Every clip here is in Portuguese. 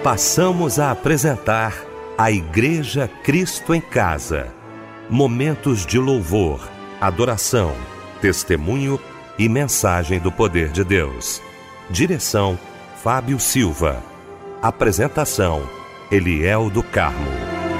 Passamos a apresentar a Igreja Cristo em Casa. Momentos de louvor, adoração, testemunho e mensagem do poder de Deus. Direção: Fábio Silva. Apresentação: Eliel do Carmo.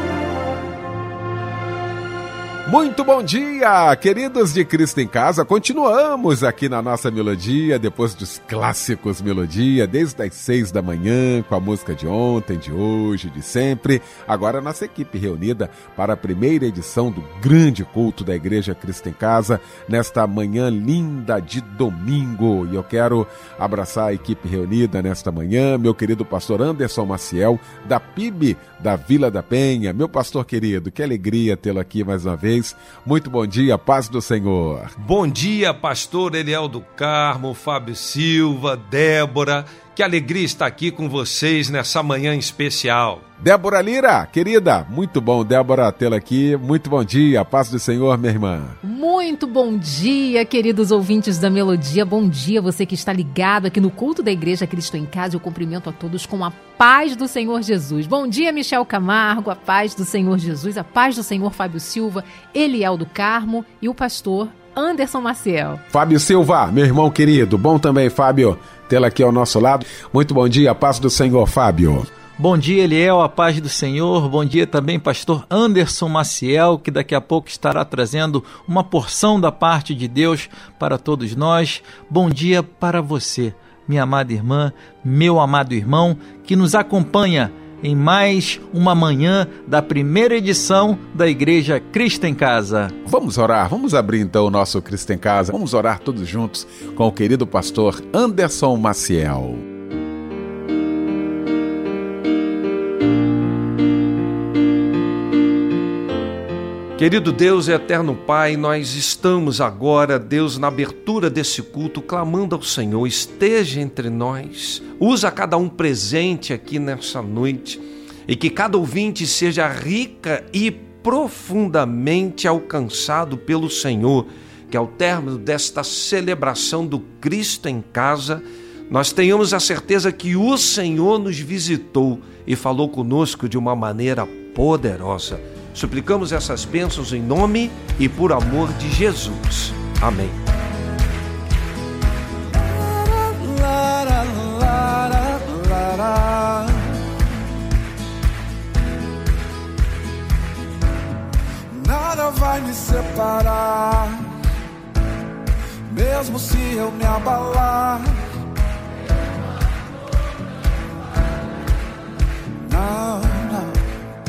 Muito bom dia, queridos de Cristo em Casa. Continuamos aqui na nossa melodia, depois dos clássicos melodia, desde as 6 da manhã, com a música de ontem, de hoje, de sempre. Agora a nossa equipe reunida para a primeira edição do grande culto da Igreja Cristo em Casa, nesta manhã linda de domingo. E eu quero abraçar a equipe reunida nesta manhã, meu querido pastor Anderson Maciel, da PIB da Vila da Penha. Meu pastor querido, que alegria tê-lo aqui mais uma vez. Muito bom dia, paz do Senhor. Bom dia, pastor Eliel do Carmo, Fábio Silva, Débora. Que alegria estar aqui com vocês nessa manhã especial. Débora Lira, querida, muito bom, Débora, tê-la aqui. Muito bom dia, paz do Senhor, minha irmã. Muito bom dia, queridos ouvintes da Melodia. Bom dia, você que está ligado aqui no culto da Igreja Cristo em Casa. Eu cumprimento a todos com a paz do Senhor Jesus. Bom dia, Michel Camargo, a paz do Senhor Jesus, a paz do Senhor Fábio Silva, Eliel do Carmo e o pastor Anderson Maciel. Fábio Silva, meu irmão querido, bom também, Fábio, tê-la aqui ao nosso lado. Muito bom dia, paz do Senhor, Fábio. Bom dia, Eliel, a paz do Senhor. Bom dia também, pastor Anderson Maciel, que daqui a pouco estará trazendo uma porção da parte de Deus para todos nós. Bom dia para você, minha amada irmã, meu amado irmão, que nos acompanha em mais uma manhã da primeira edição da Igreja Cristo em Casa. Vamos orar, vamos abrir então o nosso Cristo em Casa. Vamos orar todos juntos com o querido pastor Anderson Maciel. Querido Deus e eterno Pai, nós estamos agora, Deus, na abertura desse culto, clamando ao Senhor, esteja entre nós, usa cada um presente aqui nessa noite e que cada ouvinte seja rica e profundamente alcançado pelo Senhor, que ao término desta celebração do Cristo em Casa, nós tenhamos a certeza que o Senhor nos visitou e falou conosco de uma maneira poderosa. Suplicamos essas bênçãos em nome e por amor de Jesus. Amém. Nada vai me separar, mesmo se eu me abalar. Não, não.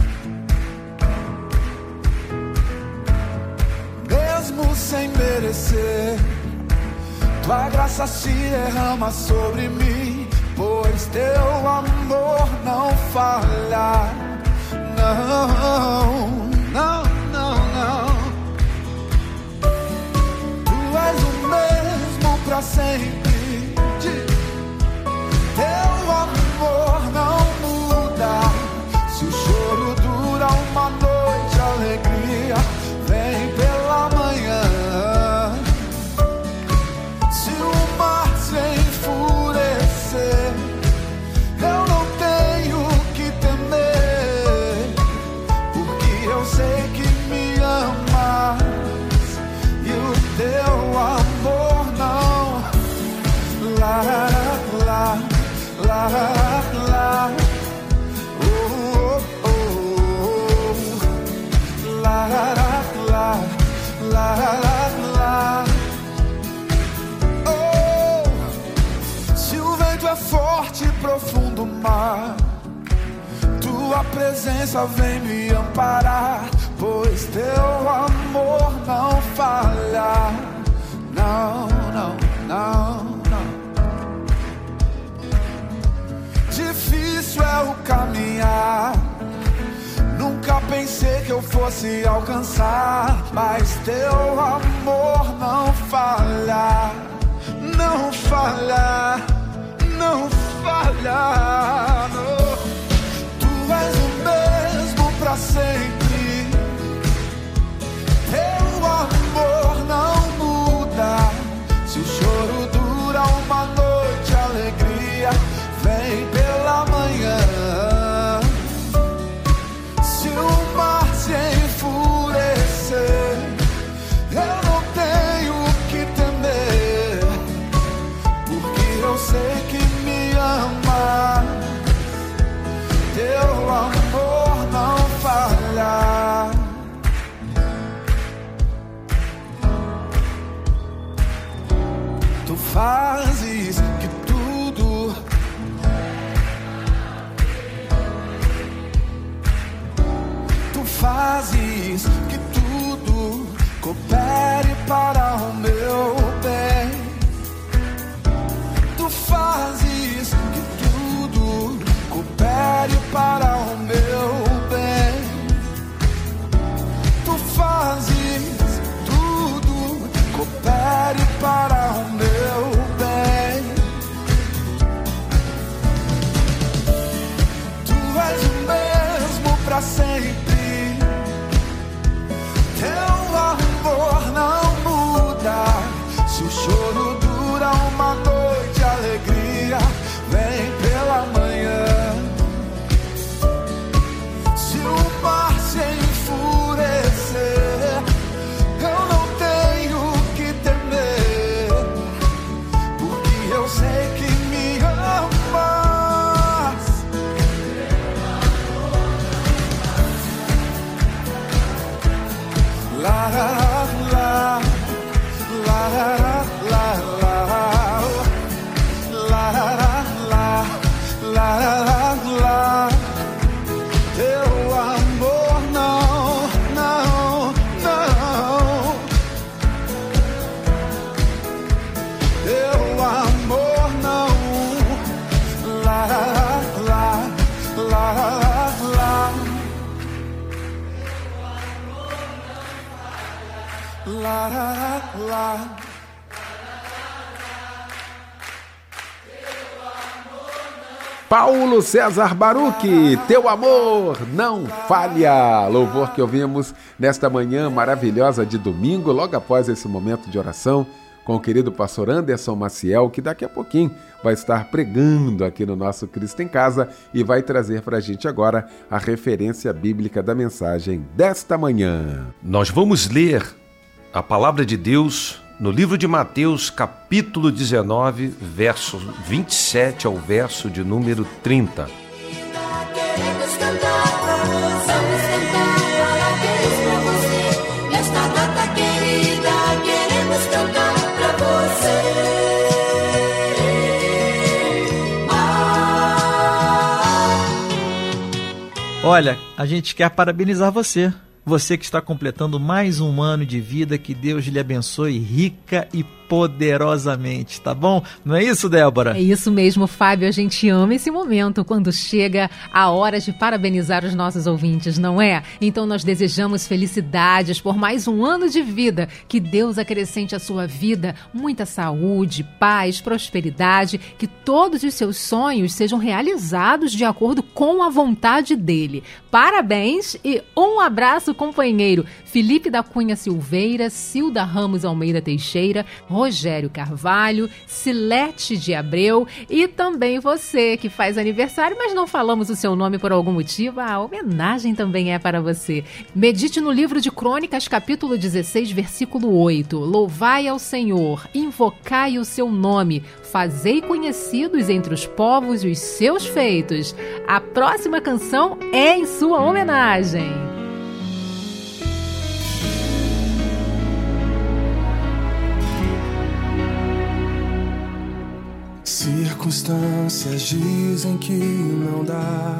Mesmo sem merecer, tua graça se derrama sobre mim, pois teu amor não falha. Não, não, não, não. Tu és o mesmo pra sempre. Teu amor não muda. Se o choro dura uma noite, a alegria vem pela manhã. Se o mar se enfurecer, eu não tenho que temer, porque eu sei que me amas e o teu amor não. Lá, lá, lá, lá. Oh, oh, oh. Lá, lá, lá, lá, lá. Oh, se o vento é forte e profundo mar, tua presença vem me amparar, pois teu amor não falha. Não, não, não, não. Difícil é o caminhar, nunca pensei que eu fosse alcançar, mas teu amor não falha, não falha, não falha. Não. Tu és o mesmo pra sempre, teu amor não muda. Se o choro dura uma noite, a alegria vem pela manhã. fazes que tudo coopere para o meu bem. Tu fazes que tudo coopere para o meu bem. Tu fazes tudo coopere para o meu bem. Tu és o mesmo para sempre. Teu amor não muda. Se o choro dura uma noite, a alegria vem pela manhã. Se o mar se enfurecer, eu não tenho que temer, porque eu sei que me amas. La la la la la la. Teu amor não, não, não. Teu amor não. La la la la la. La la la. Paulo César Baruch, teu amor não falha. Louvor que ouvimos nesta manhã maravilhosa de domingo, logo após esse momento de oração com o querido pastor Anderson Maciel, que daqui a pouquinho vai estar pregando aqui no nosso Cristo em Casa e vai trazer para a gente agora a referência bíblica da mensagem desta manhã. Nós vamos ler a palavra de Deus no livro de Mateus, capítulo 19, verso 27 ao verso de número 30. Queremos cantar pra você, vamos cantar parabéns pra você. Nesta data querida, queremos cantar pra você. Olha, a gente quer parabenizar você. Você que está completando mais um ano de vida, que Deus lhe abençoe rica e poderosamente, tá bom? Não é isso, Débora? É isso mesmo, Fábio. A gente ama esse momento quando chega a hora de parabenizar os nossos ouvintes, não é? Então nós desejamos felicidades por mais um ano de vida. Que Deus acrescente à sua vida muita saúde, paz, prosperidade, que todos os seus sonhos sejam realizados de acordo com a vontade dele. Parabéns e um abraço, companheiro. Felipe da Cunha Silveira, Cilda Ramos Almeida Teixeira, Rogério Carvalho, Silete de Abreu e também você que faz aniversário, mas não falamos o seu nome por algum motivo, a homenagem também é para você. Medite no livro de Crônicas, capítulo 16, versículo 8. Louvai ao Senhor, invocai o seu nome, fazei conhecidos entre os povos os seus feitos. A próxima canção é em sua homenagem. Circunstâncias dizem que não dá.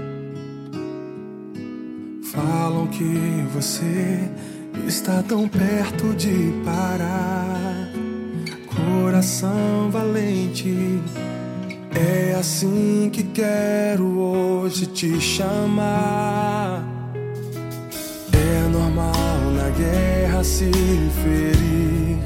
Falam que você está tão perto de parar. Coração valente, é assim que quero hoje te chamar. É normal na guerra se ferir,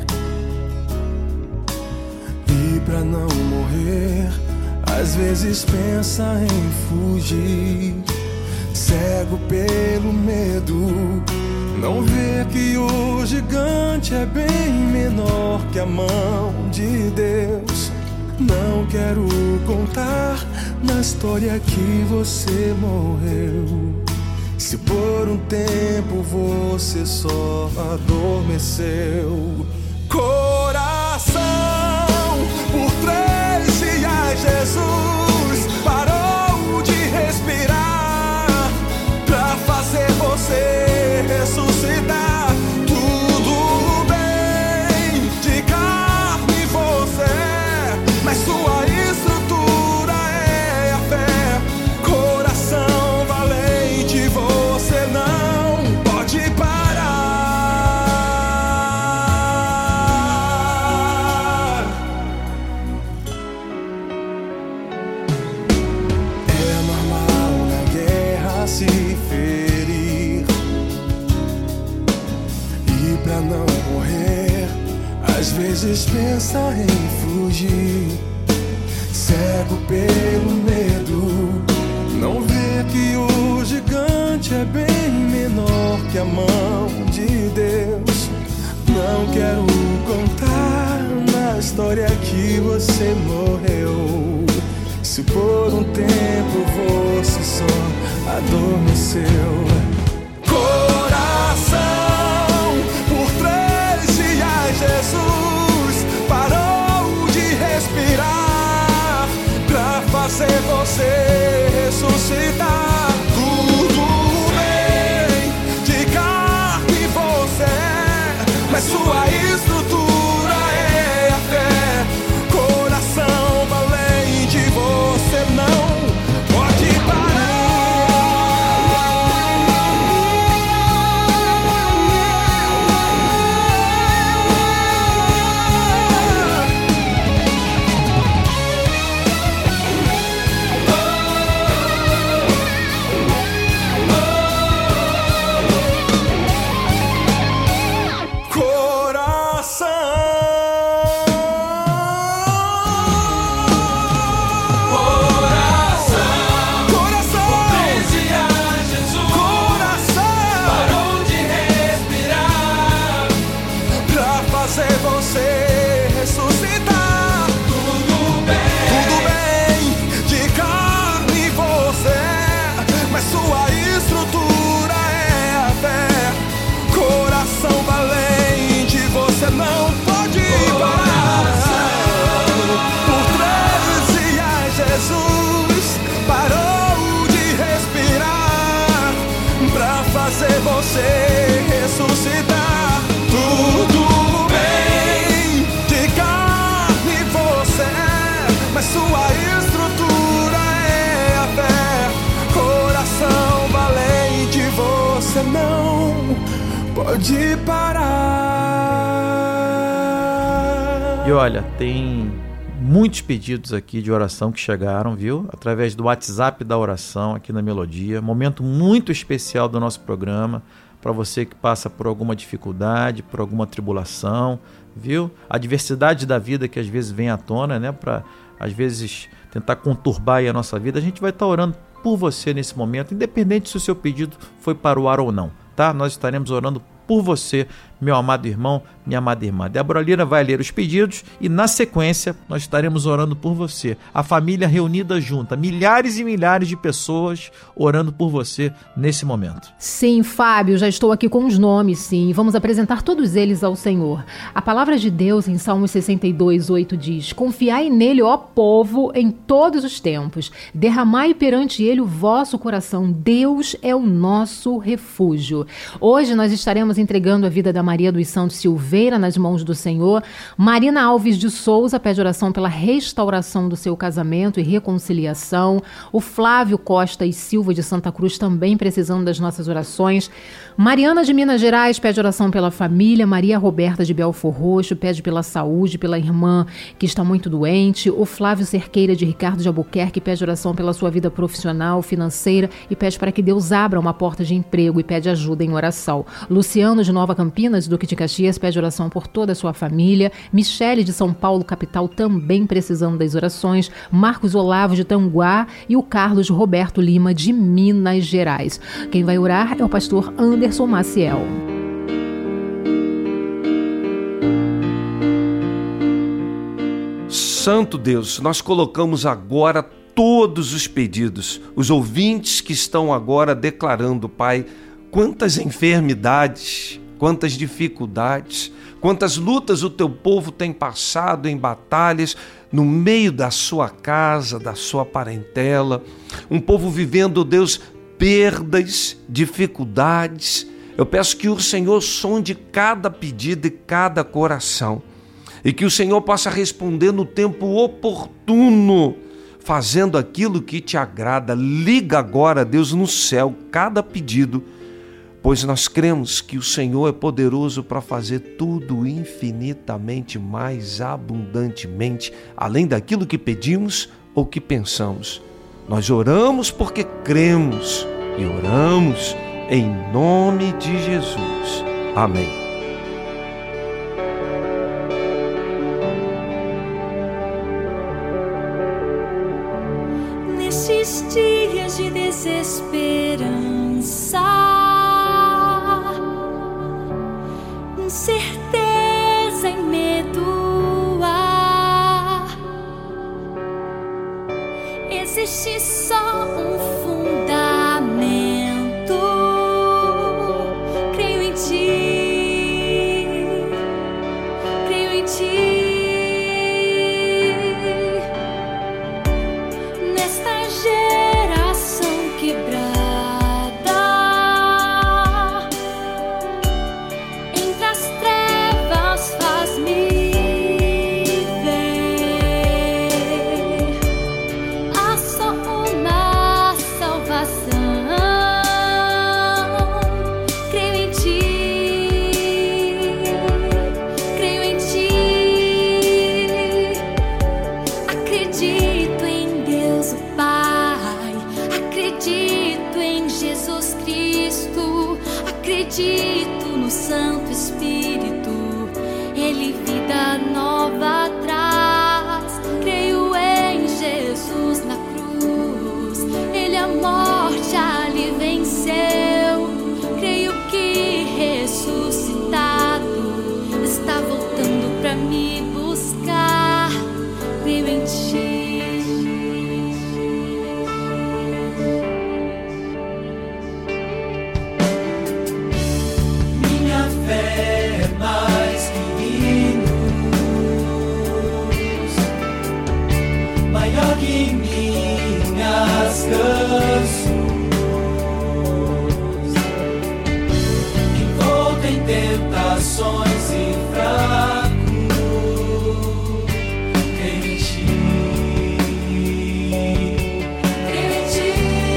e pra não morrer, às vezes pensa em fugir. Cego pelo medo, não vê que o gigante é bem menor que a mão de Deus. Não quero contar na história que você morreu, se por um tempo você só adormeceu. Coração, por 3 dias Jesus parou de respirar pra fazer você ressuscitar. Tudo bem, de carne você às vezes pensa em fugir, cego pelo medo, não vê que o gigante é bem menor que a mão de Deus. Não quero contar na história que você morreu, se por um tempo você só adormeceu. Coração, por 3 dias Jesus parou de respirar pra fazer você ressuscitar. Tudo bem, de carne você é, mas sua estrutura é a fé. Coração valente, você não pode parar. Você ressuscitar. Tudo bem, de carne você é, mas sua estrutura é a fé. Coração valente, você não pode parar. E olha, tem muitos pedidos aqui de oração que chegaram, viu? Através do WhatsApp da oração aqui na Melodia. Momento muito especial do nosso programa para você que passa por alguma dificuldade, por alguma tribulação, viu? A diversidade da vida que às vezes vem à tona, né? Para às vezes tentar conturbar aí a nossa vida. A gente vai estar orando por você nesse momento, independente se o seu pedido foi para o ar ou não, tá? Nós estaremos orando por você, meu amado irmão, minha amada irmã. Débora Lira vai ler os pedidos e, na sequência, nós estaremos orando por você. A família reunida junta, milhares e milhares de pessoas orando por você nesse momento. Sim, Fábio, já estou aqui com os nomes, sim. Vamos apresentar todos eles ao Senhor. A palavra de Deus em Salmos 62:8 diz: confiai nele, ó povo, em todos os tempos. Derramai perante ele o vosso coração. Deus é o nosso refúgio. Hoje nós estaremos entregando a vida da Maria dos Santos Silveira nas mãos do Senhor. Marina Alves de Souza pede oração pela restauração do seu casamento e reconciliação. O Flávio Costa e Silva de Santa Cruz também precisando das nossas orações. Mariana de Minas Gerais pede oração pela família. Maria Roberta de Belfor Roxo pede pela saúde, pela irmã que está muito doente. O Flávio Cerqueira de Ricardo de Albuquerque pede oração pela sua vida profissional, financeira e pede para que Deus abra uma porta de emprego e pede ajuda em oração. Luciano de Nova Campinas, Duque de Caxias, pede oração por toda a sua família. Michele de São Paulo, capital, também precisando das orações. Marcos Olavo de Tanguá e o Carlos Roberto Lima de Minas Gerais. Quem vai orar é o pastor Anderson Maciel. Santo Deus, nós colocamos agora todos os pedidos, os ouvintes que estão agora declarando, Pai, quantas enfermidades, quantas dificuldades, quantas lutas o teu povo tem passado em batalhas no meio da sua casa, da sua parentela. Um povo vivendo, Deus, perdas, dificuldades. Eu peço que o Senhor sonde cada pedido e cada coração e que o Senhor possa responder no tempo oportuno, fazendo aquilo que te agrada. Liga agora, Deus, no céu, cada pedido, pois nós cremos que o Senhor é poderoso para fazer tudo infinitamente mais abundantemente, além daquilo que pedimos ou que pensamos. Nós oramos porque cremos e oramos em nome de Jesus. Amém. Nesses dias de desesperança, incerteza e medo, existe só um fundamento. Creio em ti, creio em ti. Nesta geração quebrada, entre as trevas faz-me ver. Há só uma salvação. Creio em ti, creio em ti. Acredito em Deus o Pai, acredito em Jesus Cristo, acredito no Santo Espírito, Ele vida nova traz. Creio em Jesus na cruz, Ele a morte ali venceu. Creio que ressuscitado está voltando pra me buscar. Creio em ti. Minha fé é mais que hinos, maior que minhas canções, envolto em tentações e fraco, creio em ti. Creio em ti.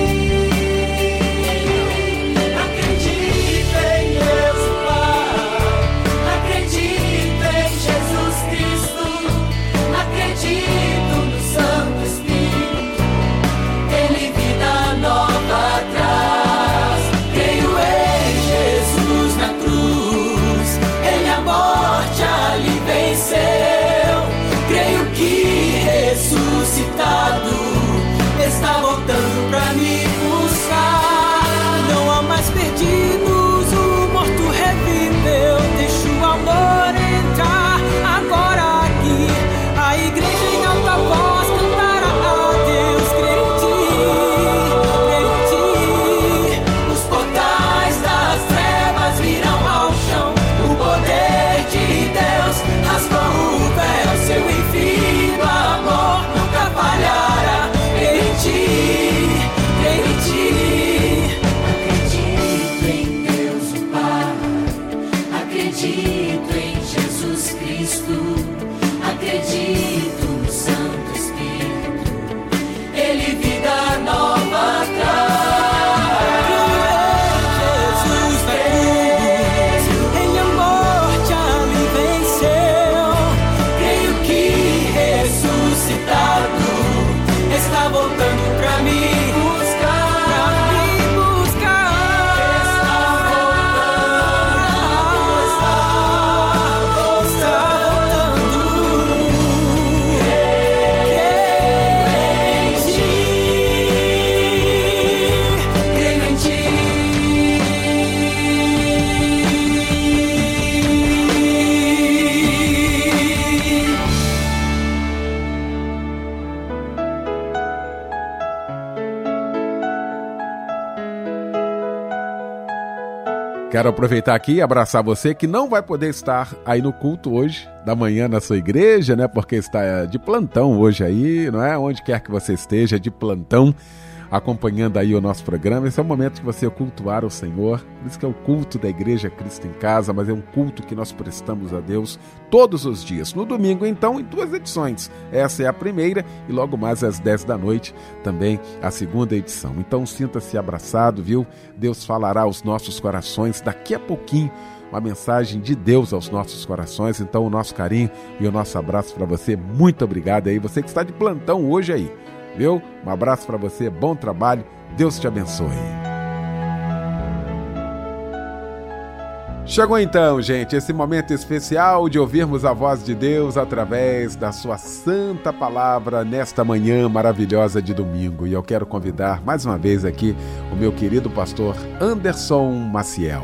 Acredito em Deus Pai, acredito em Jesus Cristo, acredito no Santo Espírito, Ele vida nova traz. Creio em Jesus na cruz, Ele a morte ali venceu. Creio que ressuscitado está voltando pra me buscar. Não há mais perdidos, o morto reviveu. Deixa o amor entrar agora aqui. A igreja em alta voz cantará a Deus. Creio em ti, creio em ti. Os portais das trevas virão ao chão. O poder de Deus rasgou o véu. Seu infinito amor nunca falhará. Creio em ti, creio em ti. Acredito em Deus o Pai, acredito em Jesus Cristo, acredito no Santo Espírito, Ele vida nova traz. Jesus na cruz, Ele a morte ali venceu. Creio que ressuscitado está voltando pra me buscar. Pra me buscar. Está voltando. Creio em ti. Quero aproveitar aqui e abraçar você que não vai poder estar aí no culto hoje, da manhã na sua igreja, né? Porque está de plantão hoje aí, não é? Onde quer que você esteja, de plantão, acompanhando aí o nosso programa. Esse é o momento que você cultuar o Senhor. Por isso que é o culto da Igreja Cristo em Casa, mas é um culto que nós prestamos a Deus todos os dias. No domingo, então, em 2 edições. Essa é a primeira e logo mais às 10 da noite também a segunda edição. Então sinta-se abraçado, viu? Deus falará aos nossos corações daqui a pouquinho. Uma mensagem de Deus aos nossos corações. Então o nosso carinho e o nosso abraço para você. Muito obrigado aí, você que está de plantão hoje aí. Viu? Um abraço para você, bom trabalho, Deus te abençoe. Chegou então, gente, esse momento especial de ouvirmos a voz de Deus através da sua santa palavra nesta manhã maravilhosa de domingo. E eu quero convidar mais uma vez aqui o meu querido pastor Anderson Maciel.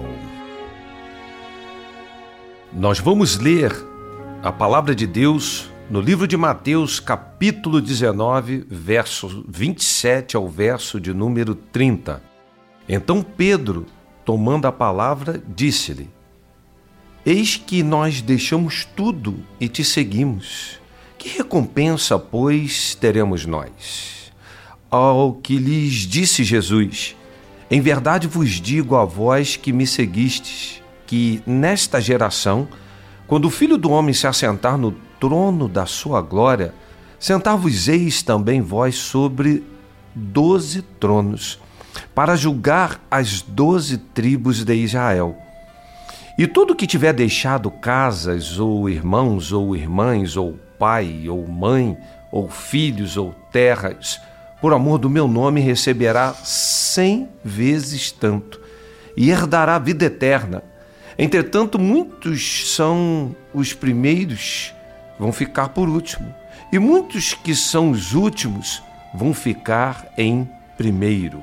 Nós vamos ler a palavra de Deus no livro de Mateus, capítulo 19, verso 27 ao verso de número 30. Então Pedro, tomando a palavra, disse-lhe: Eis que nós deixamos tudo e te seguimos. Que recompensa, pois, teremos nós? Ao que lhes disse Jesus: Em verdade vos digo a vós que me seguistes, que nesta geração, quando o Filho do Homem se assentar no trono da sua glória, sentar-vos-eis também vós sobre 12 tronos, para julgar as 12 tribos de Israel. E todo que tiver deixado casas, ou irmãos, ou irmãs, ou pai, ou mãe, ou filhos, ou terras, por amor do meu nome, receberá 100 vezes tanto, e herdará a vida eterna. Entretanto, muitos são os primeiros, vão ficar por último, e muitos que são os últimos vão ficar em primeiro.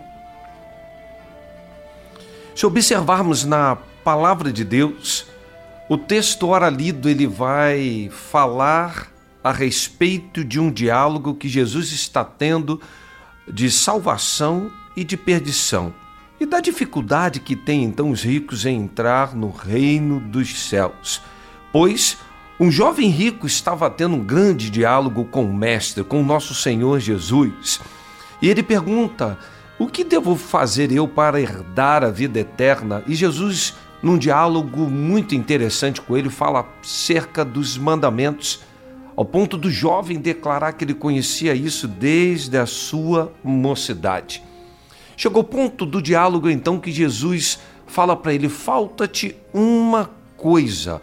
Se observarmos na palavra de Deus, o texto ora lido, ele vai falar a respeito de um diálogo que Jesus está tendo de salvação e de perdição, e da dificuldade que tem então os ricos em entrar no reino dos céus. Pois um jovem rico estava tendo um grande diálogo com o Mestre, com o nosso Senhor Jesus, e ele pergunta: o que devo fazer eu para herdar a vida eterna? E Jesus, num diálogo muito interessante com ele, fala acerca dos mandamentos, ao ponto do jovem declarar que ele conhecia isso desde a sua mocidade. Chegou o ponto do diálogo, então, que Jesus fala para ele: falta-te uma coisa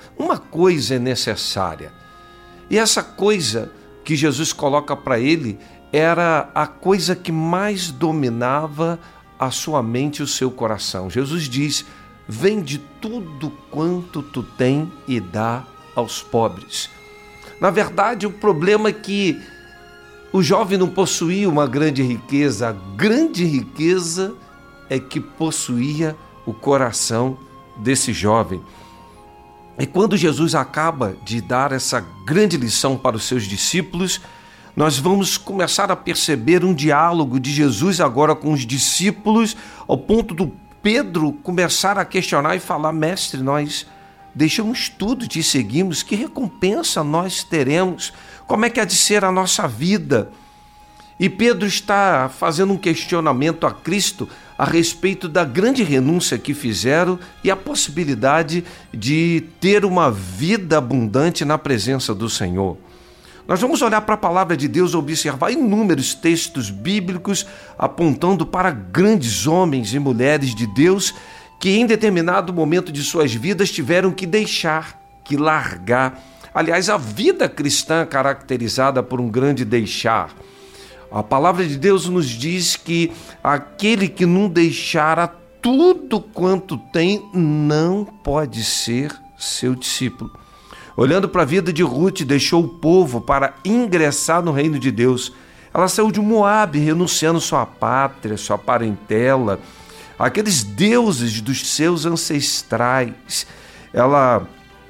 é necessária. E essa coisa que Jesus coloca para ele era a coisa que mais dominava a sua mente e o seu coração. Jesus diz: vende tudo quanto tu tem e dá aos pobres. Na verdade, o problema é que o jovem não possuía uma grande riqueza. A grande riqueza é que possuía o coração desse jovem. E quando Jesus acaba de dar essa grande lição para os seus discípulos, nós vamos começar a perceber um diálogo de Jesus agora com os discípulos, ao ponto do Pedro começar a questionar e falar: Mestre, nós deixamos tudo e te seguimos, que recompensa nós teremos? Como é que há de ser a nossa vida? E Pedro está fazendo um questionamento a Cristo a respeito da grande renúncia que fizeram e a possibilidade de ter uma vida abundante na presença do Senhor. Nós vamos olhar para a palavra de Deus, observar inúmeros textos bíblicos apontando para grandes homens e mulheres de Deus que em determinado momento de suas vidas tiveram que deixar, que largar. Aliás, a vida cristã é caracterizada por um grande deixar. A palavra de Deus nos diz que aquele que não deixara tudo quanto tem não pode ser seu discípulo. Olhando para a vida de Ruth, deixou o povo para ingressar no reino de Deus. Ela saiu de Moabe, renunciando sua pátria, sua parentela, aqueles deuses dos seus ancestrais. Ela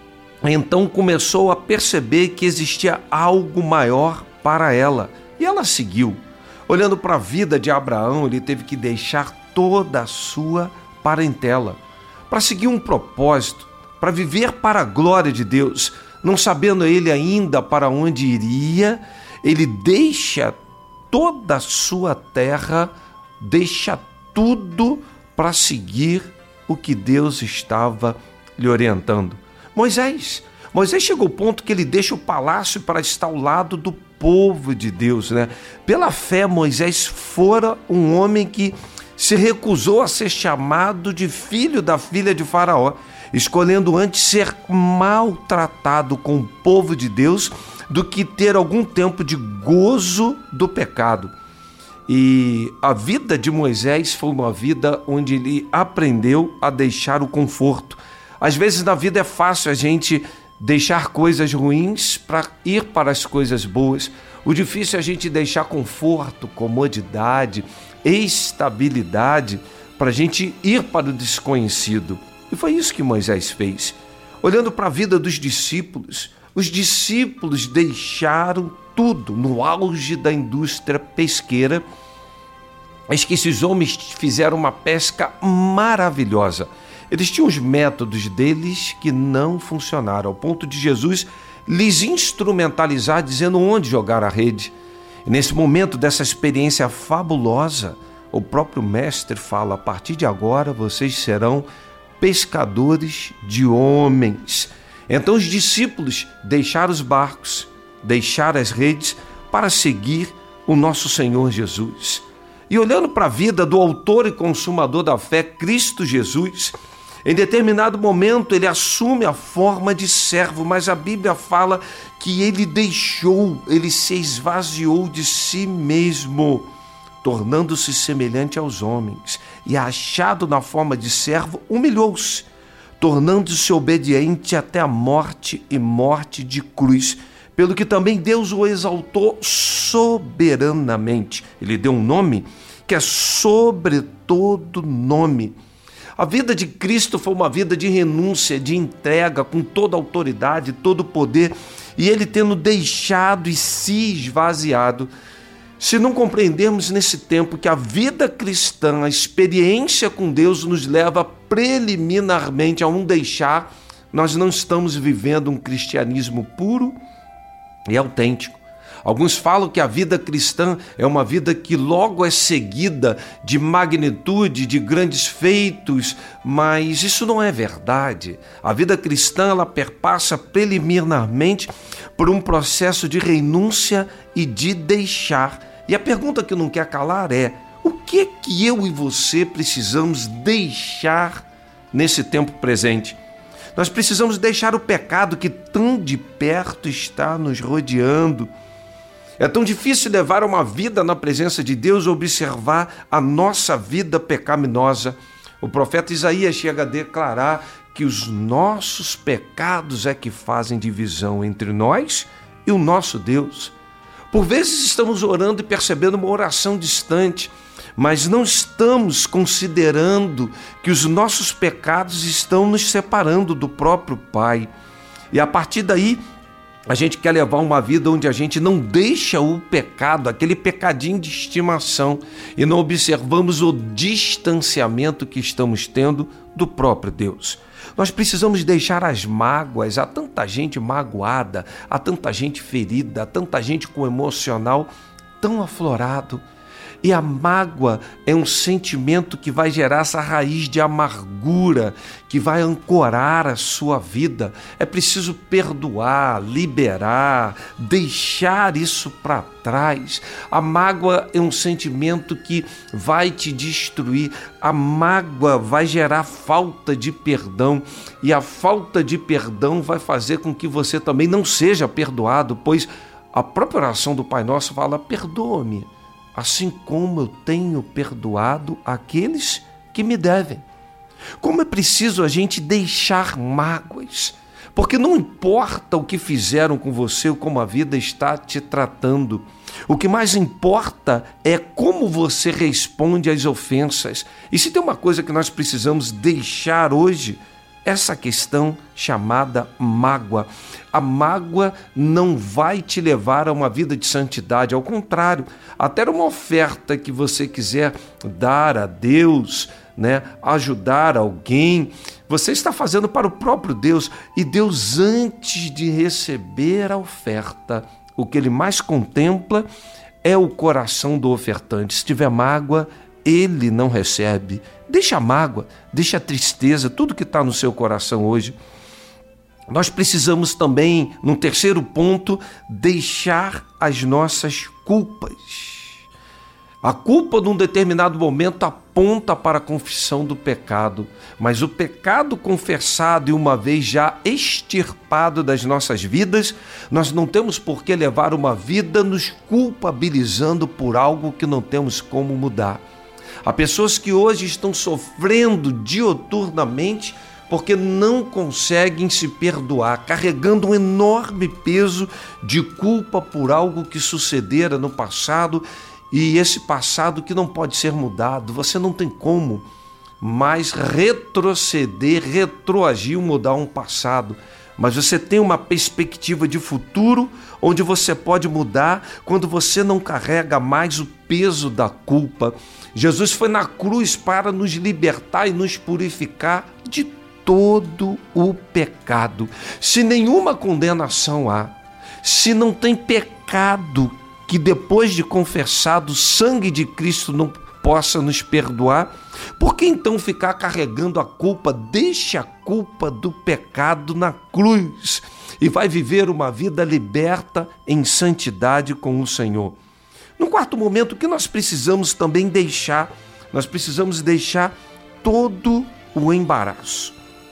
então começou a perceber que existia algo maior para ela, e ela seguiu. Olhando para a vida de Abraão, ele teve que deixar toda a sua parentela para seguir um propósito, para viver para a glória de Deus. Não sabendo ele ainda para onde iria, ele deixa toda a sua terra, deixa tudo para seguir o que Deus estava lhe orientando. Moisés chegou ao ponto que ele deixa o palácio para estar ao lado do povo de Deus, né? Pela fé, Moisés fora um homem que se recusou a ser chamado de filho da filha de Faraó, escolhendo antes ser maltratado com o povo de Deus do que ter algum tempo de gozo do pecado. E a vida de Moisés foi uma vida onde ele aprendeu a deixar o conforto, Às vezes na vida é fácil a gente deixar coisas ruins para ir para as coisas boas. O difícil é a gente deixar conforto, comodidade, estabilidade para a gente ir para o desconhecido. E foi isso que Moisés fez. Olhando para a vida dos discípulos, os discípulos deixaram tudo no auge da indústria pesqueira. Mas que esses homens fizeram uma pesca maravilhosa. Eles tinham os métodos deles que não funcionaram, ao ponto de Jesus lhes instrumentalizar, dizendo onde jogar a rede. E nesse momento dessa experiência fabulosa, o próprio mestre fala: a partir de agora vocês serão pescadores de homens. Então os discípulos deixaram os barcos, deixaram as redes para seguir o nosso Senhor Jesus. E olhando para a vida do autor e consumador da fé, Cristo Jesus, em determinado momento ele assume a forma de servo, mas a Bíblia fala que ele se esvaziou de si mesmo, tornando-se semelhante aos homens, e achado na forma de servo, humilhou-se, tornando-se obediente até a morte e morte de cruz, pelo que também Deus o exaltou soberanamente. Ele deu um nome que é sobre todo nome. A vida de Cristo foi uma vida de renúncia, de entrega, com toda a autoridade, todo o poder, e ele tendo deixado e se esvaziado. Se não compreendermos nesse tempo que a vida cristã, a experiência com Deus nos leva preliminarmente a um deixar, nós não estamos vivendo um cristianismo puro e autêntico. Alguns falam que a vida cristã é uma vida que logo é seguida de magnitude, de grandes feitos, mas isso não é verdade. A vida cristã, ela perpassa preliminarmente por um processo de renúncia e de deixar. E a pergunta que não quer calar é: o que eu e você precisamos deixar nesse tempo presente? Nós precisamos deixar o pecado que tão de perto está nos rodeando. É tão difícil levar uma vida na presença de Deus, observar a nossa vida pecaminosa. O profeta Isaías chega a declarar que os nossos pecados é que fazem divisão entre nós e o nosso Deus. Por vezes estamos orando e percebendo uma oração distante, mas não estamos considerando que os nossos pecados estão nos separando do próprio Pai. E a partir daí, a gente quer levar uma vida onde a gente não deixa o pecado, aquele pecadinho de estimação, e não observamos o distanciamento que estamos tendo do próprio Deus. Nós precisamos deixar as mágoas. Há tanta gente magoada, há tanta gente ferida, há tanta gente com emocional tão aflorado. E a mágoa é um sentimento que vai gerar essa raiz de amargura, que vai ancorar a sua vida. É preciso perdoar, liberar, deixar isso para trás. A mágoa é um sentimento que vai te destruir. A mágoa vai gerar falta de perdão, e a falta de perdão vai fazer com que você também não seja perdoado, pois a própria oração do Pai Nosso fala: perdoa-me, assim como eu tenho perdoado aqueles que me devem. Como é preciso a gente deixar mágoas, porque não importa o que fizeram com você ou como a vida está te tratando. O que mais importa é como você responde às ofensas. E se tem uma coisa que nós precisamos deixar hoje, essa questão chamada mágoa. A mágoa não vai te levar a uma vida de santidade, ao contrário, até uma oferta que você quiser dar a Deus, ajudar alguém, você está fazendo para o próprio Deus, e Deus, antes de receber a oferta, o que Ele mais contempla é o coração do ofertante. Se tiver mágoa, Ele não recebe. Deixa a mágoa, deixa a tristeza, tudo que está no seu coração hoje. Nós precisamos também, num terceiro ponto, deixar as nossas culpas. A culpa, num determinado momento, aponta para a confissão do pecado, mas o pecado confessado e uma vez já extirpado das nossas vidas, nós não temos por que levar uma vida nos culpabilizando por algo que não temos como mudar. Há pessoas que hoje estão sofrendo dioturnamente porque não conseguem se perdoar, carregando um enorme peso de culpa por algo que sucedera no passado, e esse passado que não pode ser mudado. Você não tem como mais retroceder, retroagir, mudar um passado, mas você tem uma perspectiva de futuro onde você pode mudar quando você não carrega mais o peso da culpa. Jesus foi na cruz para nos libertar e nos purificar de todo o pecado. Se nenhuma condenação há, se não tem pecado que depois de confessado o sangue de Cristo não possa nos perdoar, por que então ficar carregando a culpa? Deixe a culpa do pecado na cruz e vai viver uma vida liberta em santidade com o Senhor. No quarto momento, o que nós precisamos também deixar? Nós precisamos deixar todo o embaraço.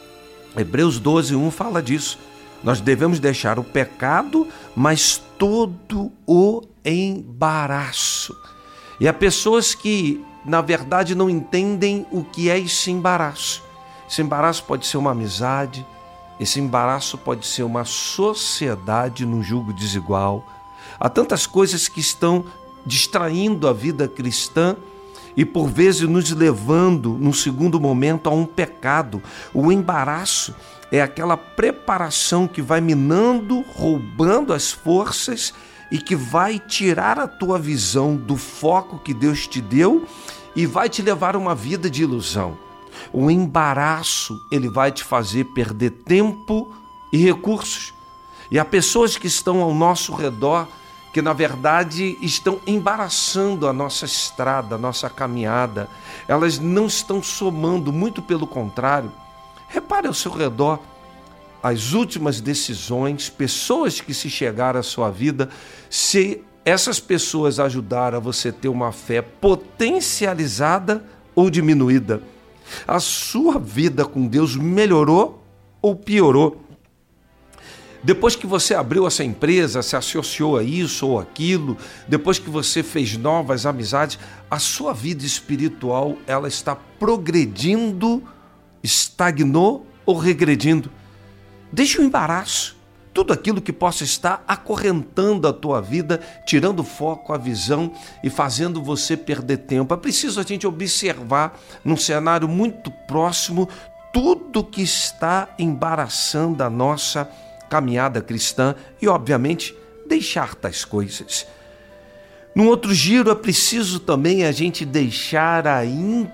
Hebreus 12:1 fala disso. Nós devemos deixar o pecado, mas todo o embaraço. E há pessoas que, na verdade, não entendem o que é esse embaraço. Esse embaraço pode ser uma amizade, esse embaraço pode ser uma sociedade num jugo desigual. Há tantas coisas que estão distraindo a vida cristã e, por vezes, nos levando, num segundo momento, a um pecado. O embaraço é aquela preparação que vai minando, roubando as forças e que vai tirar a tua visão do foco que Deus te deu e vai te levar a uma vida de ilusão. O embaraço, ele vai te fazer perder tempo e recursos. E há pessoas que estão ao nosso redor que, na verdade, estão embaraçando a nossa estrada, a nossa caminhada. Elas não estão somando, muito pelo contrário. Repare ao seu redor as últimas decisões, pessoas que se chegaram à sua vida, se essas pessoas ajudaram a você ter uma fé potencializada ou diminuída. A sua vida com Deus melhorou ou piorou? Depois que você abriu essa empresa, se associou a isso ou aquilo, depois que você fez novas amizades, a sua vida espiritual, ela está progredindo, estagnou ou regredindo? Deixa o embaraço, tudo aquilo que possa estar acorrentando a tua vida, tirando o foco, a visão e fazendo você perder tempo. É preciso a gente observar num cenário muito próximo tudo que está embaraçando a nossa caminhada cristã e, obviamente, deixar tais coisas. Num outro giro, é preciso também a gente deixar a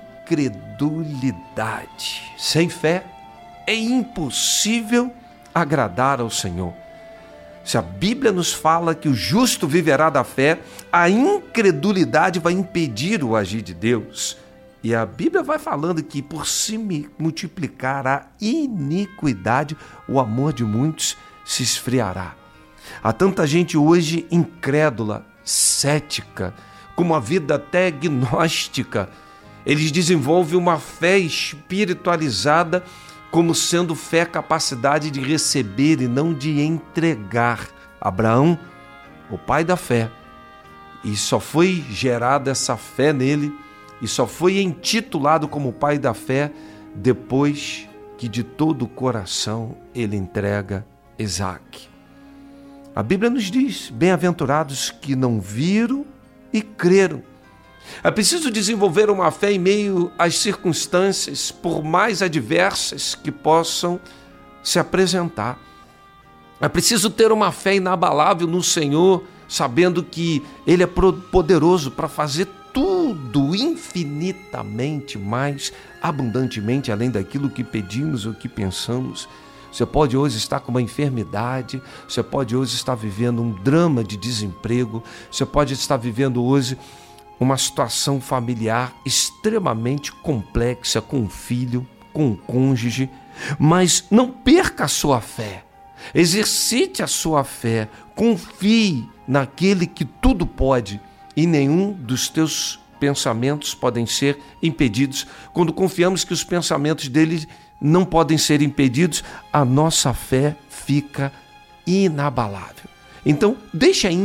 incredulidade. Sem fé é impossível agradar ao Senhor. Se a Bíblia nos fala que o justo viverá da fé, a incredulidade vai impedir o agir de Deus. E a Bíblia vai falando que por se multiplicar a iniquidade, o amor de muitos se esfriará. Há tanta gente hoje incrédula, cética, com uma vida até gnóstica. Eles desenvolvem uma fé espiritualizada como sendo fé capacidade de receber e não de entregar. Abraão, o pai da fé, e só foi gerada essa fé nele, e só foi intitulado como pai da fé depois que de todo o coração ele entrega Isaque. A Bíblia nos diz, bem-aventurados que não viram e creram. É preciso desenvolver uma fé em meio às circunstâncias, por mais adversas que possam se apresentar. É preciso ter uma fé inabalável no Senhor, sabendo que Ele é poderoso para fazer tudo infinitamente mais abundantemente, além daquilo que pedimos ou que pensamos. Você pode hoje estar com uma enfermidade, você pode hoje estar vivendo um drama de desemprego, você pode estar vivendo hoje uma situação familiar extremamente complexa com um filho, com um cônjuge, mas não perca a sua fé. Exercite a sua fé, confie naquele que tudo pode e nenhum dos teus pensamentos podem ser impedidos. Quando confiamos que os pensamentos dele não podem ser impedidos, a nossa fé fica inabalável. Então, deixa a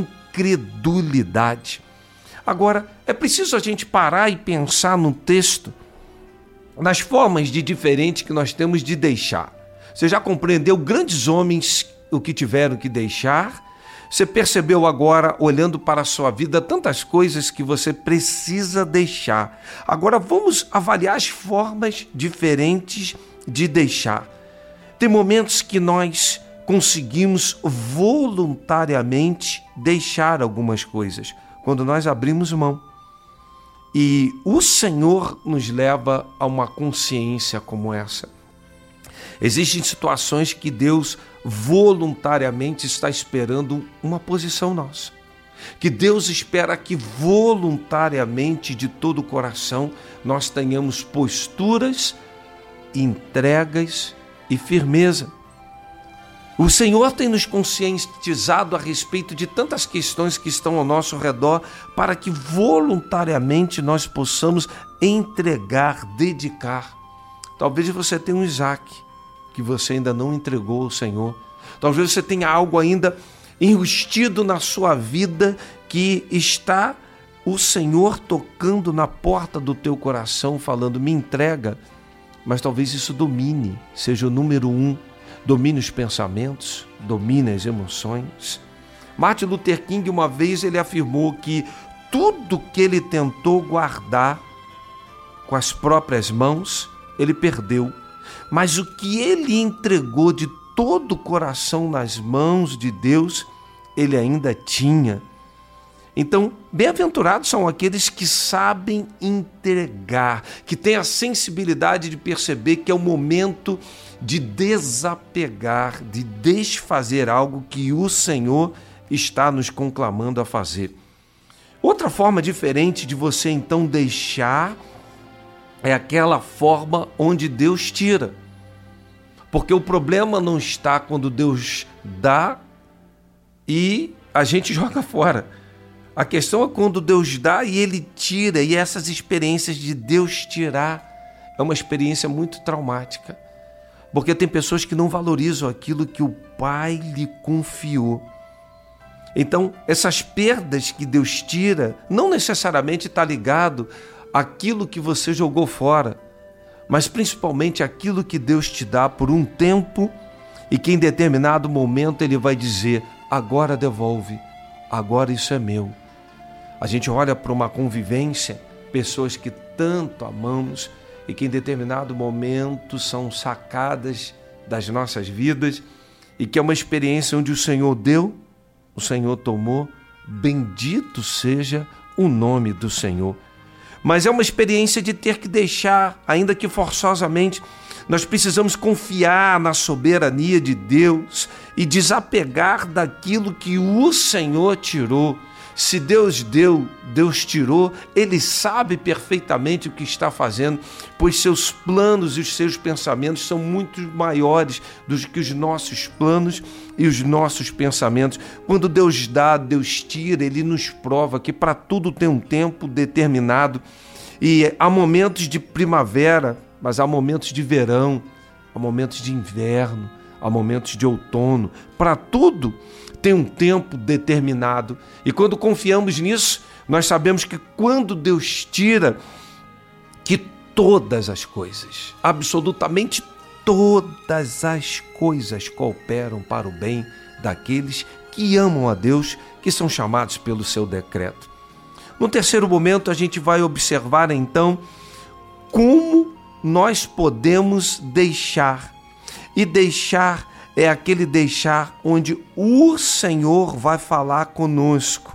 incredulidade. Agora, é preciso a gente parar e pensar no texto nas formas de diferente que nós temos de deixar. Você já compreendeu grandes homens o que tiveram que deixar? Você percebeu agora, olhando para a sua vida, tantas coisas que você precisa deixar. Agora vamos avaliar as formas diferentes de deixar. Tem momentos que nós conseguimos voluntariamente deixar algumas coisas, quando nós abrimos mão. E o Senhor nos leva a uma consciência como essa. Existem situações que Deus voluntariamente está esperando uma posição nossa. Que Deus espera que voluntariamente, de todo o coração, nós tenhamos posturas, entregas e firmeza. O Senhor tem nos conscientizado a respeito de tantas questões que estão ao nosso redor para que voluntariamente nós possamos entregar, dedicar. Talvez você tenha um Isaac que você ainda não entregou ao Senhor. Talvez você tenha algo ainda enrustido na sua vida que está o Senhor tocando na porta do teu coração, falando, me entrega. Mas talvez isso domine, seja o número 1, domine os pensamentos, domine as emoções. Martin Luther King, uma vez, ele afirmou que tudo que ele tentou guardar com as próprias mãos, ele perdeu. Mas o que ele entregou de todo o coração nas mãos de Deus, ele ainda tinha. Então, bem-aventurados são aqueles que sabem entregar, que têm a sensibilidade de perceber que é o momento de desapegar, de desfazer algo que o Senhor está nos conclamando a fazer. Outra forma diferente de você então deixar é aquela forma onde Deus tira. Porque o problema não está quando Deus dá e a gente joga fora. A questão é quando Deus dá e Ele tira, e essas experiências de Deus tirar é uma experiência muito traumática. Porque tem pessoas que não valorizam aquilo que o Pai lhe confiou. Então, essas perdas que Deus tira não necessariamente está ligado àquilo que você jogou fora, mas principalmente aquilo que Deus te dá por um tempo e que em determinado momento Ele vai dizer, agora devolve, agora isso é meu. A gente olha para uma convivência, pessoas que tanto amamos e que em determinado momento são sacadas das nossas vidas e que é uma experiência onde o Senhor deu, o Senhor tomou, bendito seja o nome do Senhor. Mas é uma experiência de ter que deixar, ainda que forçosamente. Nós precisamos confiar na soberania de Deus e desapegar daquilo que o Senhor tirou. Se Deus deu, Deus tirou, Ele sabe perfeitamente o que está fazendo, pois seus planos e os seus pensamentos são muito maiores do que os nossos planos e os nossos pensamentos. Quando Deus dá, Deus tira, Ele nos prova que para tudo tem um tempo determinado e há momentos de primavera, mas há momentos de verão, há momentos de inverno, há momentos de outono, para tudo tem um tempo determinado. E quando confiamos nisso, nós sabemos que quando Deus tira, que todas as coisas, absolutamente todas as coisas cooperam para o bem daqueles que amam a Deus, que são chamados pelo seu decreto. No terceiro momento, a gente vai observar então como nós podemos deixar. E deixar é aquele deixar onde o Senhor vai falar conosco.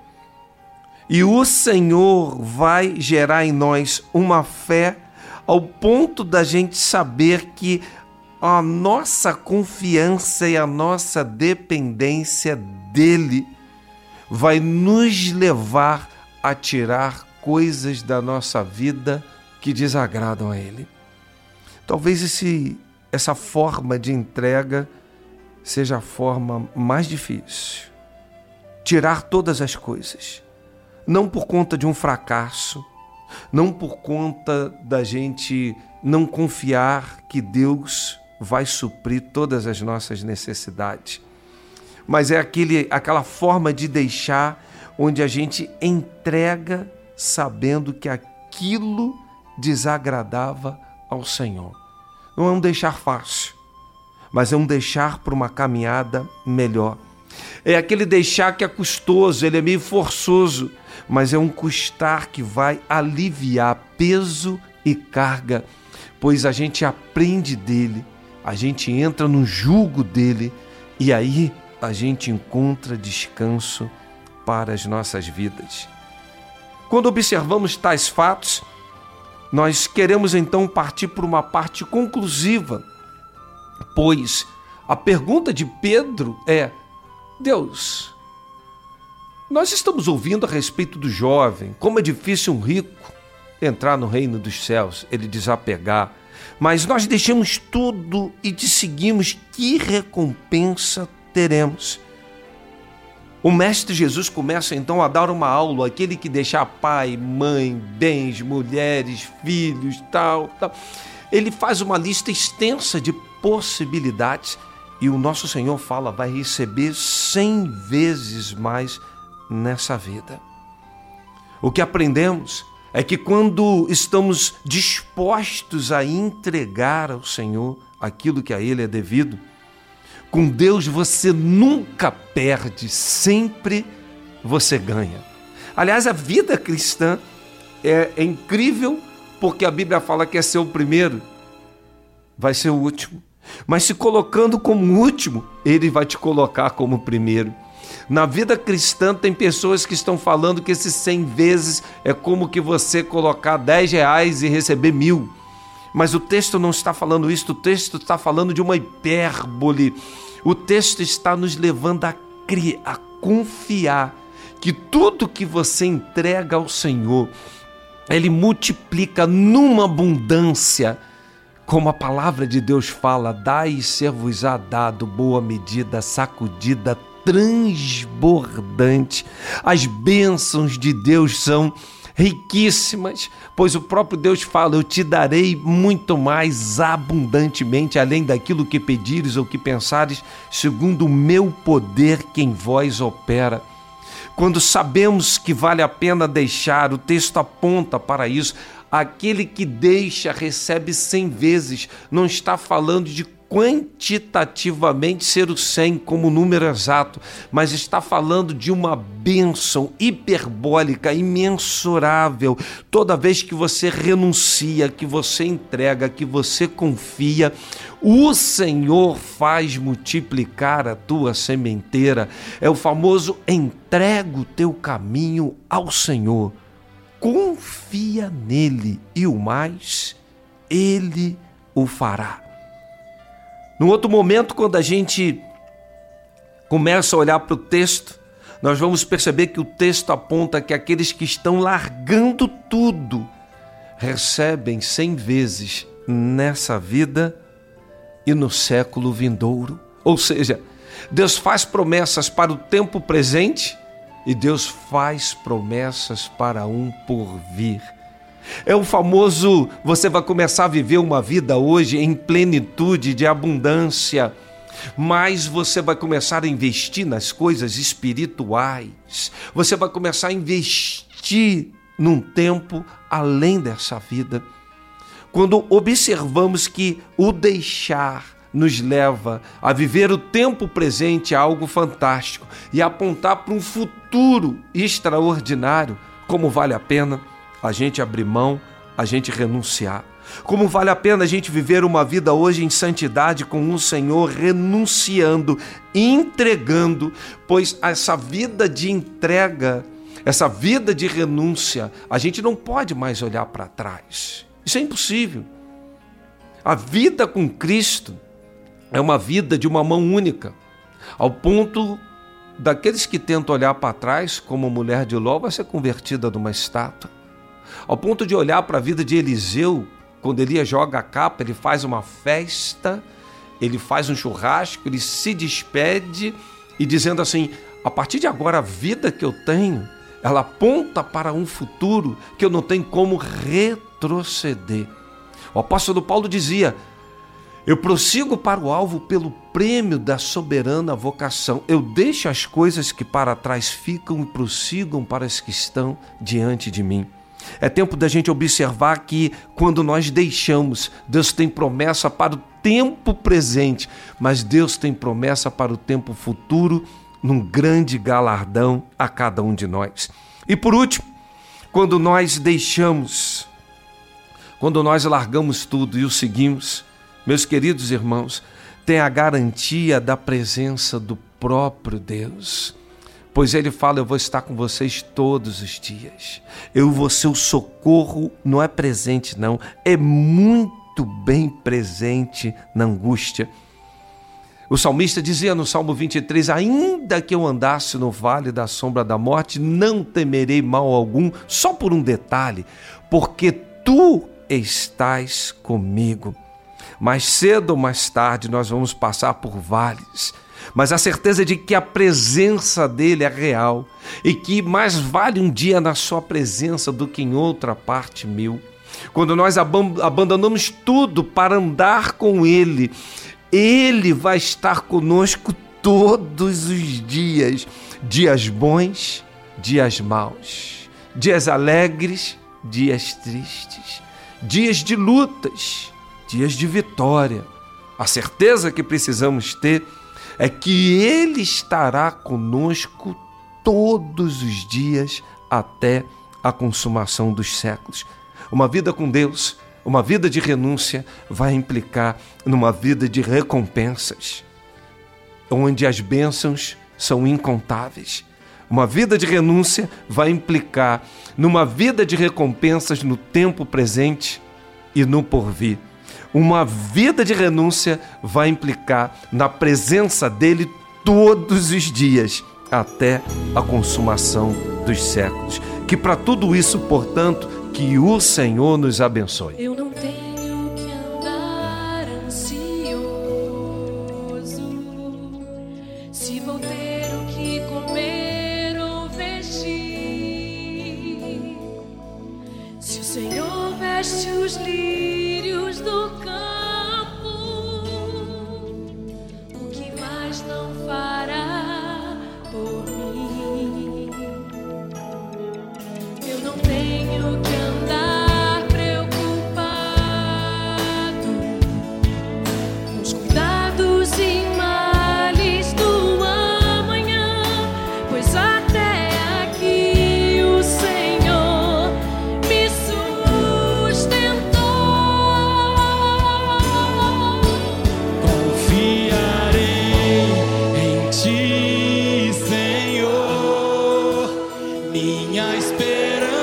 E o Senhor vai gerar em nós uma fé ao ponto da gente saber que a nossa confiança e a nossa dependência dEle vai nos levar a tirar coisas da nossa vida que desagradam a Ele. Talvez essa forma de entrega seja a forma mais difícil. Tirar todas as coisas. Não por conta de um fracasso, não por conta da gente não confiar que Deus vai suprir todas as nossas necessidades. Mas é aquela forma de deixar onde a gente entrega sabendo que aquilo desagradava ao Senhor. Não é um deixar fácil, mas é um deixar para uma caminhada melhor. É aquele deixar que é custoso, ele é meio forçoso, mas é um custar que vai aliviar peso e carga, pois a gente aprende dele, a gente entra no jugo dele e aí a gente encontra descanso para as nossas vidas. Quando observamos tais fatos, nós queremos então partir por uma parte conclusiva, pois a pergunta de Pedro é: Deus, nós estamos ouvindo a respeito do jovem, como é difícil um rico entrar no reino dos céus, ele desapegar, mas nós deixamos tudo e te seguimos, que recompensa teremos? O Mestre Jesus começa então a dar uma aula, aquele que deixar pai, mãe, bens, mulheres, filhos, tal. Ele faz uma lista extensa de possibilidades e o nosso Senhor fala, vai receber 100 vezes mais nessa vida. O que aprendemos é que quando estamos dispostos a entregar ao Senhor aquilo que a Ele é devido, com Deus você nunca perde, sempre você ganha. Aliás, a vida cristã é incrível porque a Bíblia fala que é ser o primeiro, vai ser o último. Mas se colocando como último, Ele vai te colocar como primeiro. Na vida cristã tem pessoas que estão falando que esses 100 vezes é como que você colocar R$10 e receber 1.000. Mas o texto não está falando isso, o texto está falando de uma hipérbole. O texto está nos levando a confiar que tudo que você entrega ao Senhor, Ele multiplica numa abundância. Como a palavra de Deus fala, dai e ser-vos-á dado, boa medida, sacudida, transbordante. As bênçãos de Deus são riquíssimas, pois o próprio Deus fala, eu te darei muito mais abundantemente, além daquilo que pedires ou que pensares, segundo o meu poder que em vós opera. Quando sabemos que vale a pena deixar, o texto aponta para isso. Aquele que deixa recebe 100 vezes. Não está falando de quantitativamente ser o 100 como número exato, mas está falando de uma bênção hiperbólica, imensurável. Toda vez que você renuncia, que você entrega, que você confia, o Senhor faz multiplicar a tua sementeira. É o famoso entrega o teu caminho ao Senhor. Confia nele e o mais, ele o fará. Num outro momento, quando a gente começa a olhar para o texto, nós vamos perceber que o texto aponta que aqueles que estão largando tudo recebem 100 vezes nessa vida e no século vindouro. Ou seja, Deus faz promessas para o tempo presente e Deus faz promessas para um porvir. É o famoso, você vai começar a viver uma vida hoje em plenitude de abundância, mas você vai começar a investir nas coisas espirituais, você vai começar a investir num tempo além dessa vida. Quando observamos que o deixar nos leva a viver o tempo presente, é algo fantástico, e apontar para um futuro extraordinário, como vale a pena a gente abrir mão, a gente renunciar. Como vale a pena a gente viver uma vida hoje em santidade com o Senhor, renunciando, entregando, pois essa vida de entrega, essa vida de renúncia, a gente não pode mais olhar para trás. Isso é impossível. A vida com Cristo é uma vida de uma mão única, ao ponto daqueles que tentam olhar para trás, como a mulher de Ló, vai ser convertida numa estátua. Ao ponto de olhar para a vida de Eliseu, quando Elias joga a capa, ele faz uma festa, ele faz um churrasco, ele se despede e dizendo assim, a partir de agora a vida que eu tenho, ela aponta para um futuro que eu não tenho como retroceder. O apóstolo Paulo dizia, eu prossigo para o alvo pelo prêmio da soberana vocação. Eu deixo as coisas que para trás ficam e prossigam para as que estão diante de mim. É tempo da gente observar que quando nós deixamos, Deus tem promessa para o tempo presente, mas Deus tem promessa para o tempo futuro, num grande galardão a cada um de nós. E por último, quando nós deixamos, quando nós largamos tudo e o seguimos, meus queridos irmãos, tem a garantia da presença do próprio Deus. Pois ele fala, eu vou estar com vocês todos os dias. Eu vou ser o socorro, não é presente não, é muito bem presente na angústia. O salmista dizia no Salmo 23, ainda que eu andasse no vale da sombra da morte, não temerei mal algum, só por um detalhe, porque tu estás comigo. Mais cedo ou mais tarde nós vamos passar por vales, mas a certeza de que a presença dele é real e que mais vale um dia na sua presença do que em outra parte mil. Quando nós abandonamos tudo para andar com ele, ele vai estar conosco todos os dias, dias bons, dias maus, dias alegres, dias tristes, dias de lutas, dias de vitória. A certeza que precisamos ter é que ele estará conosco todos os dias até a consumação dos séculos. Uma vida com Deus, uma vida de renúncia vai implicar numa vida de recompensas, onde as bênçãos são incontáveis. Uma vida de renúncia vai implicar numa vida de recompensas no tempo presente e no porvir. Uma vida de renúncia vai implicar na presença dele todos os dias, até a consumação dos séculos. Que para tudo isso, portanto, que o Senhor nos abençoe. Eu não tenho que andar ansioso, se vou ter o que comer ou vestir. Se o Senhor veste os lírios do campo, o que mais não fará por mim? Eu não tenho que andar preocupado com os cuidados e males do amanhã, pois até aqui o Senhor me sustentou. Confiarei em ti, Senhor, minha esperança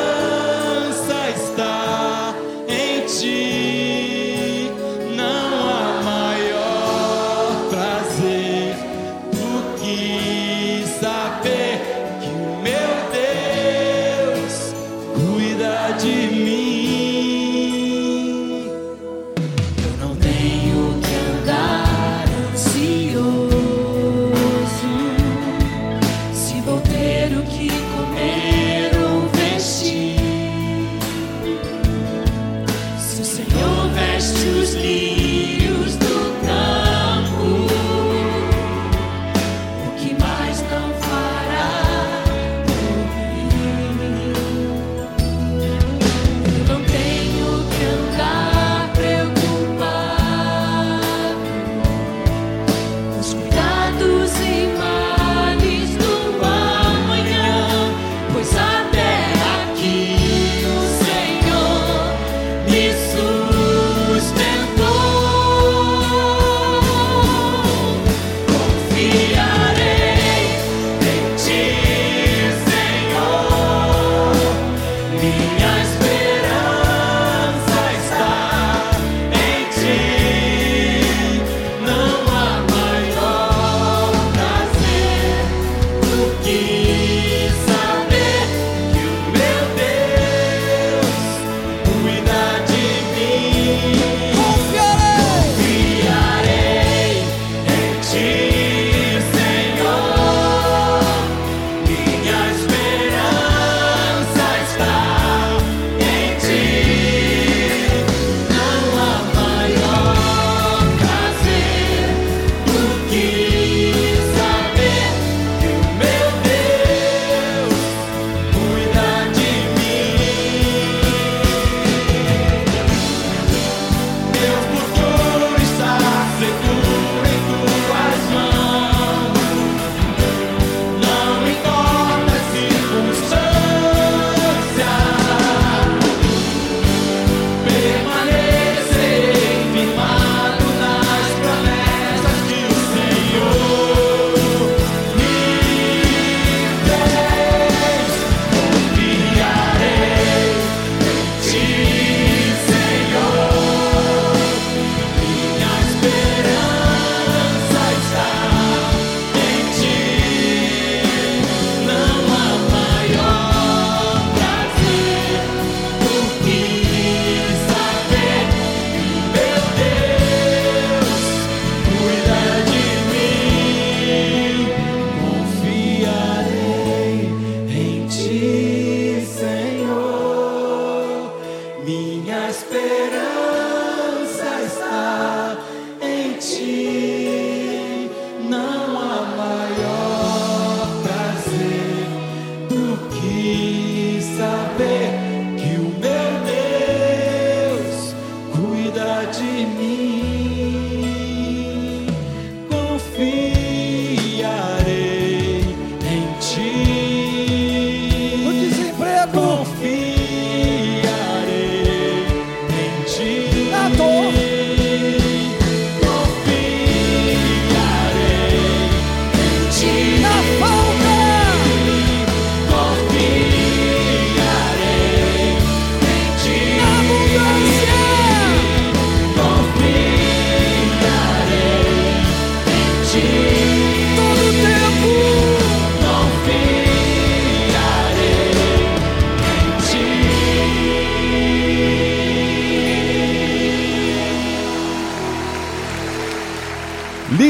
está em ti. Não há maior prazer do que saber que o meu Deus cuida de mim. Eu não tenho que andar ansioso, se vou ter o que comer ou vestir. Se o Senhor veste os lírios do campo, o que mais não fará por mim? Eu não tenho que andar preocupado com os cuidados e males do amanhã, pois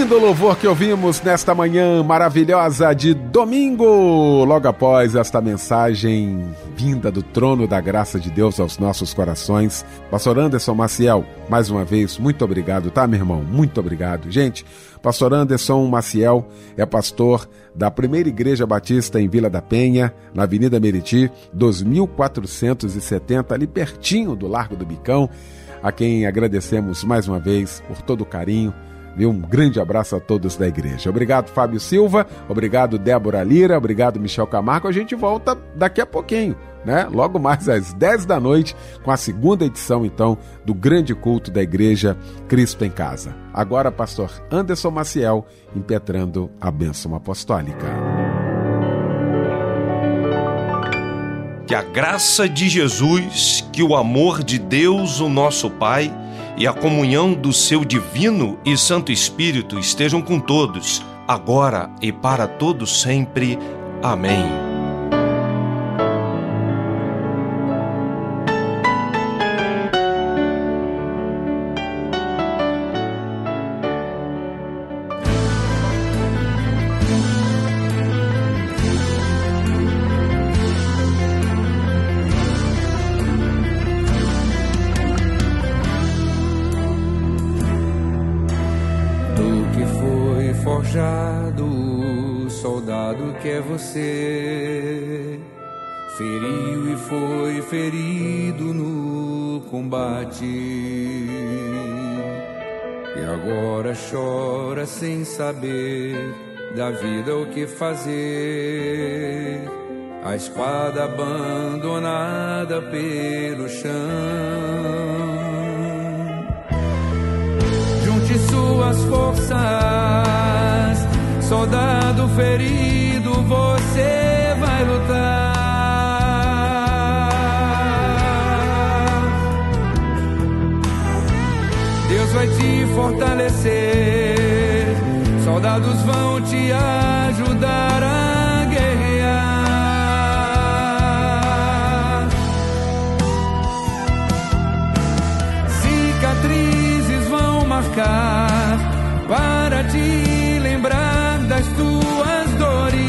Lindo louvor que ouvimos nesta manhã maravilhosa de domingo, logo após esta mensagem vinda do trono da graça de Deus aos nossos corações. Pastor Anderson Maciel, mais uma vez, muito obrigado, tá, meu irmão? Muito obrigado. Gente, Pastor Anderson Maciel é pastor da Primeira Igreja Batista em Vila da Penha, na Avenida Meriti, 2470, ali pertinho do Largo do Bicão, a quem agradecemos mais uma vez por todo o carinho. Um grande abraço a todos da igreja. Obrigado, Fábio Silva. Obrigado, Débora Lira. Obrigado, Michel Camargo. A gente volta daqui a pouquinho, né? Logo mais às 10 da noite, com a segunda edição, então, do grande culto da Igreja Cristo em Casa. Agora, pastor Anderson Maciel, impetrando a bênção apostólica. Que a graça de Jesus, que o amor de Deus, o nosso Pai, e a comunhão do seu divino e santo Espírito estejam com todos, agora e para todos sempre. Amém. Soldado que é você, feriu e foi ferido no combate, e agora chora sem saber da vida o que fazer, a espada abandonada pelo chão. Junte suas forças, soldado ferido, você vai lutar. Deus vai te fortalecer, soldados vão te ajudar a guerrear. Cicatrizes vão marcar para te lembrar das tuas dores.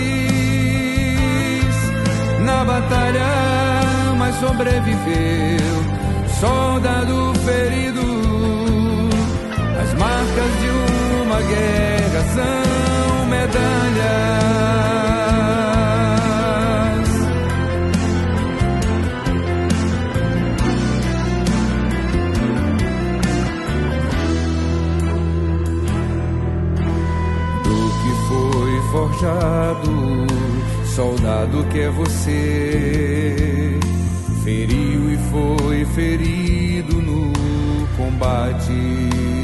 Na batalha, mas sobreviveu, soldado ferido. As marcas de uma guerra são medalhas. Do que foi forjado, soldado que é você, feriu e foi ferido no combate,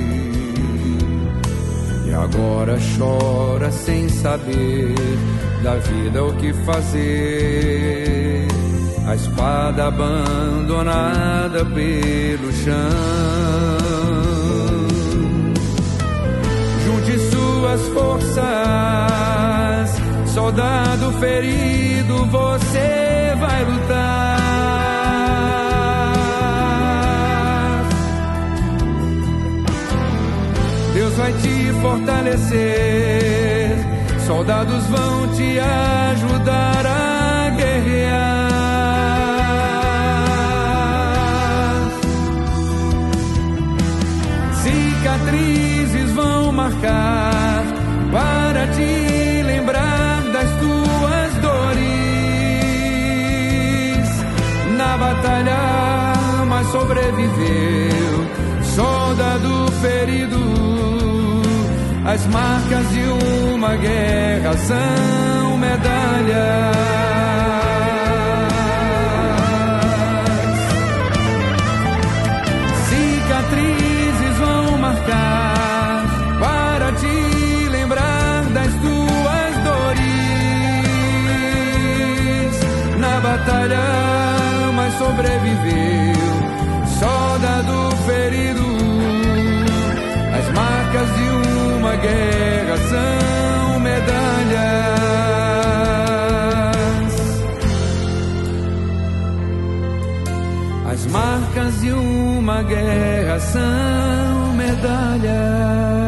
e agora chora sem saber da vida o que fazer, a espada abandonada pelo chão. Junte suas forças, soldado ferido, você vai lutar. Deus vai te fortalecer, soldados vão te ajudar a guerrear. Cicatrizes vão marcar para te lembrar das tuas dores. Na batalha, mas sobreviveu, soldado ferido. As marcas de uma guerra são medalhas. Cicatrizes vão marcar para te lembrar das tuas dores. Na batalha, mas sobreviveu, soldado ferido. As marcas de uma guerra são medalhas. As marcas de uma guerra são medalhas.